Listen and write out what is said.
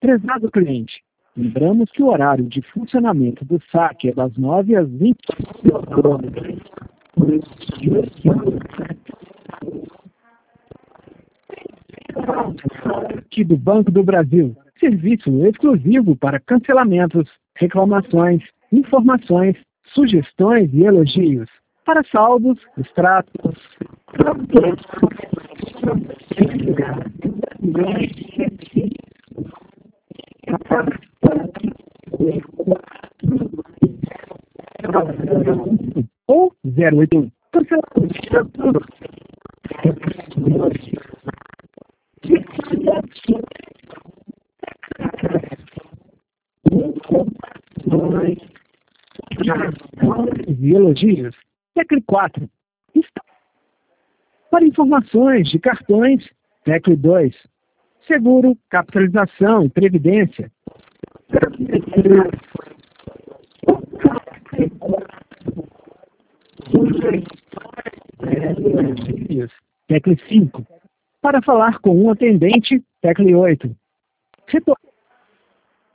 Prezado cliente, lembramos que o horário de funcionamento do saque é das 9 às 20 horas. Aqui do Banco do Brasil, serviço exclusivo para cancelamentos, reclamações, informações, sugestões e elogios. Para saldos, extratos, ou 081. E elogios. Tecle 4. Para informações de cartões, Tecle 2. Seguro, capitalização e previdência. Tecle 5. Para falar com um atendente, Tecle 8.